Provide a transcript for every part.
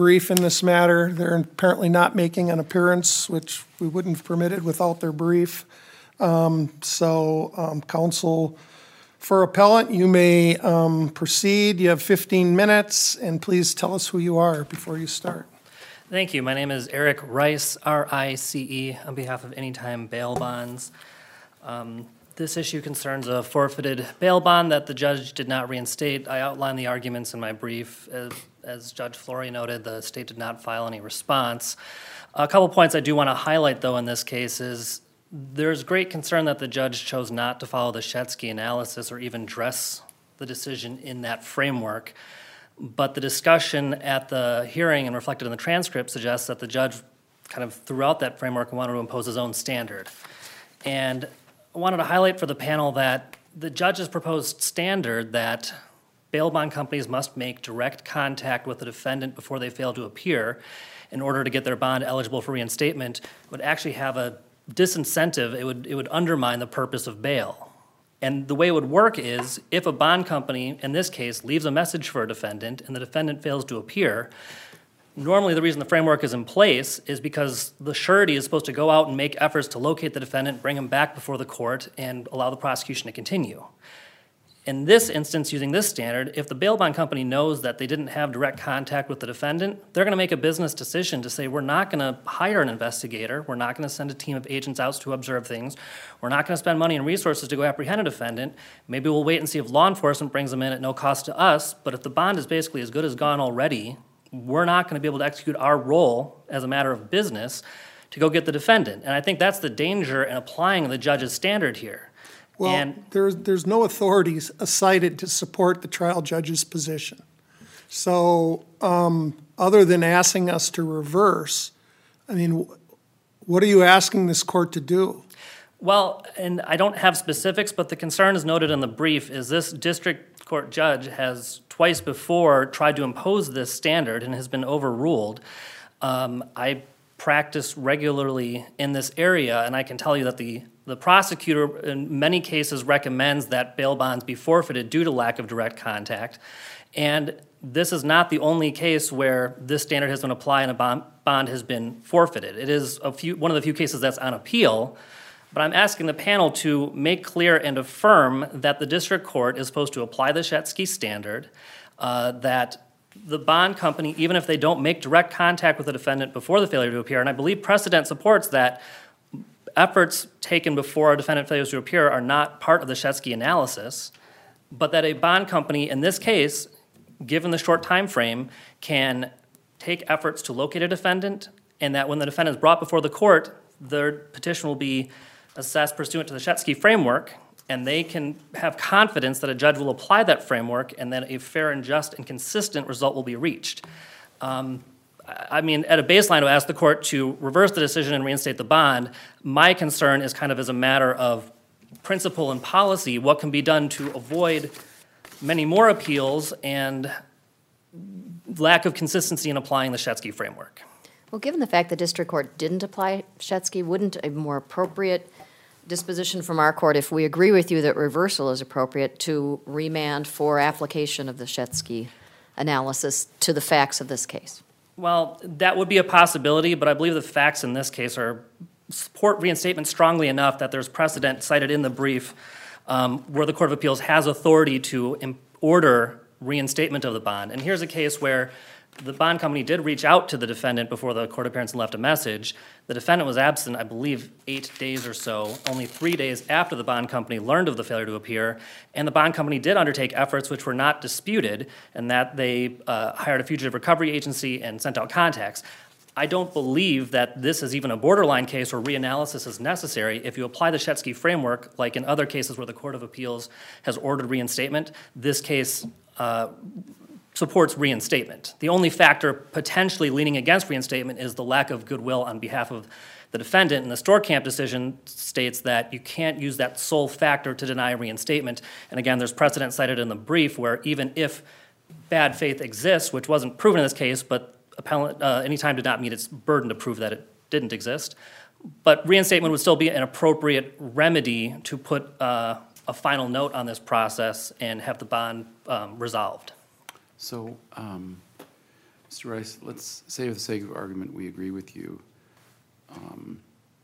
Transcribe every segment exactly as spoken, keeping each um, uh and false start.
brief in this matter. They're apparently not making an appearance, which we wouldn't have permitted without their brief. Um, so, um, counsel for appellant, you may um, proceed. You have fifteen minutes, and please tell us who you are before you start. Thank you. My name is Eric Rice, R I C E, on behalf of Anytime Bail Bonds. Um, this issue concerns a forfeited bail bond that the judge did not reinstate. I outlined the arguments in my brief. As, as Judge Flory noted, the state did not file any response. A couple points I do want to highlight, though, in this case is there's great concern that the judge chose not to follow the Shetsky analysis or even address the decision in that framework. But the discussion at the hearing and reflected in the transcript suggests that the judge kind of throughout that framework wanted to impose his own standard. And I wanted to highlight for the panel that the judge's proposed standard that bail bond companies must make direct contact with the defendant before they fail to appear in order to get their bond eligible for reinstatement would actually have a disincentive. It would, it would undermine the purpose of bail. And the way it would work is if a bond company, in this case, leaves a message for a defendant and the defendant fails to appear, normally the reason the framework is in place is because the surety is supposed to go out and make efforts to locate the defendant, bring him back before the court, and allow the prosecution to continue. In this instance, using this standard, if the bail bond company knows that they didn't have direct contact with the defendant, they're going to make a business decision to say, we're not going to hire an investigator, we're not going to send a team of agents out to observe things, we're not going to spend money and resources to go apprehend a defendant. Maybe we'll wait and see if law enforcement brings them in at no cost to us, but if the bond is basically as good as gone already, we're not going to be able to execute our role as a matter of business to go get the defendant. And I think that's the danger in applying the judge's standard here. Well, and there's, there's no authorities cited to support the trial judge's position. So um, other than asking us to reverse, I mean, what are you asking this court to do? Well, and I don't have specifics, but the concern is noted in the brief is this district court judge has twice before tried to impose this standard and has been overruled. Um, I practice regularly in this area, and I can tell you that the The prosecutor in many cases recommends that bail bonds be forfeited due to lack of direct contact. And this is not the only case where this standard has been applied and a bond, bond has been forfeited. It is a few, one of the few cases that's on appeal. But I'm asking the panel to make clear and affirm that the district court is supposed to apply the Shetsky standard, uh, that the bond company, even if they don't make direct contact with the defendant before the failure to appear, and I believe precedent supports that, efforts taken before a defendant fails to appear are not part of the Shetsky analysis, but that a bond company, in this case, given the short time frame, can take efforts to locate a defendant, and that when the defendant is brought before the court, their petition will be assessed pursuant to the Shetsky framework, and they can have confidence that a judge will apply that framework and that a fair and just and consistent result will be reached. Um, I mean, at a baseline, to ask the court to reverse the decision and reinstate the bond, my concern is kind of as a matter of principle and policy, what can be done to avoid many more appeals and lack of consistency in applying the Shetsky framework. Well, given the fact the district court didn't apply Shetsky, wouldn't a more appropriate disposition from our court, if we agree with you that reversal is appropriate, to remand for application of the Shetsky analysis to the facts of this case? Well, that would be a possibility, but I believe the facts in this case are support reinstatement strongly enough that there's precedent cited in the brief um, where the Court of Appeals has authority to im- order reinstatement of the bond. And here's a case where the bond company did reach out to the defendant before the court appearance and left a message. The defendant was absent, I believe, eight days or so, only three days after the bond company learned of the failure to appear. And the bond company did undertake efforts which were not disputed, and that they uh, hired a fugitive recovery agency and sent out contacts. I don't believe that this is even a borderline case where reanalysis is necessary. If you apply the Shetsky framework, like in other cases where the Court of Appeals has ordered reinstatement, this case uh, supports reinstatement. The only factor potentially leaning against reinstatement is the lack of goodwill on behalf of the defendant, and the Storkamp decision states that you can't use that sole factor to deny reinstatement. And again, there's precedent cited in the brief where even if bad faith exists, which wasn't proven in this case, but appellant uh, Anytime did not meet its burden to prove that it didn't exist, but reinstatement would still be an appropriate remedy to put uh, a final note on this process and have the bond um, resolved. So, um, Mister Rice, let's say for the sake of argument, we agree with you. Um,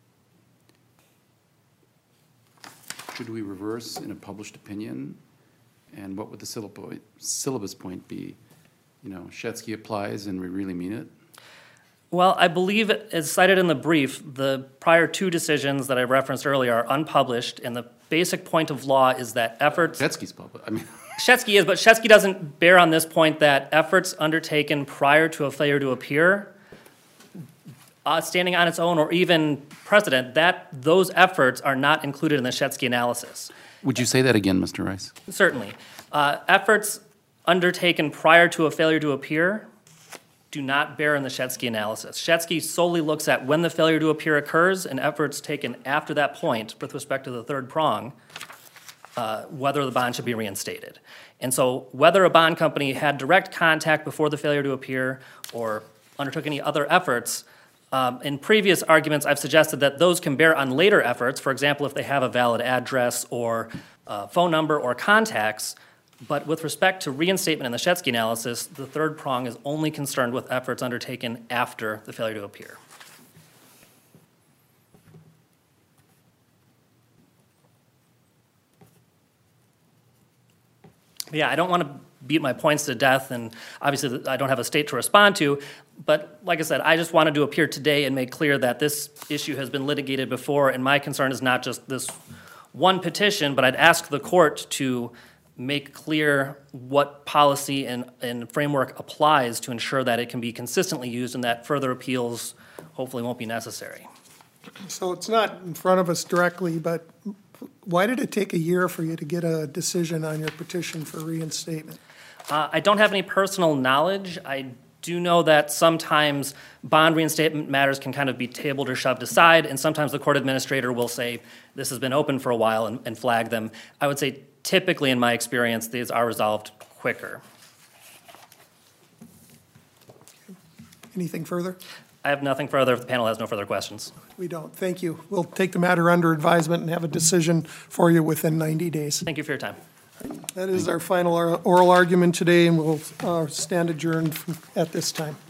Should we reverse in a published opinion? And what would the syllab- syllabus point be? You know, Shetsky applies and we really mean it? Well, I believe, as cited in the brief, the prior two decisions that I referenced earlier are unpublished, and the basic point of law is that efforts... Shetsky's public, I mean... Shetsky is, but Shetsky doesn't bear on this point that efforts undertaken prior to a failure to appear, uh, standing on its own or even precedent, that those efforts are not included in the Shetsky analysis. Would you say that again, Mister Rice? Certainly. Uh, efforts undertaken prior to a failure to appear do not bear in the Shetsky analysis. Shetsky solely looks at when the failure to appear occurs and efforts taken after that point with respect to the third prong, uh, whether the bond should be reinstated. And so whether a bond company had direct contact before the failure to appear or undertook any other efforts, um, in previous arguments I've suggested that those can bear on later efforts, for example, if they have a valid address or uh, phone number or contacts. But with respect to reinstatement in the Shetsky analysis, the third prong is only concerned with efforts undertaken after the failure to appear. Yeah, I don't want to beat my points to death, and obviously I don't have a state to respond to, but like I said, I just wanted to appear today and make clear that this issue has been litigated before, and my concern is not just this one petition, but I'd ask the court to make clear what policy and, and framework applies to ensure that it can be consistently used and that further appeals hopefully won't be necessary. So it's not in front of us directly, but why did it take a year for you to get a decision on your petition for reinstatement? Uh, I don't have any personal knowledge. I do know that sometimes bond reinstatement matters can kind of be tabled or shoved aside, and sometimes the court administrator will say, this has been open for a while, and, and flag them. I would say typically, in my experience, these are resolved quicker. Anything further? I have nothing further if the panel has no further questions. We don't. Thank you. We'll take the matter under advisement and have a decision for you within ninety days. Thank you for your time. That is our final oral argument today, and we'll uh, stand adjourned at this time.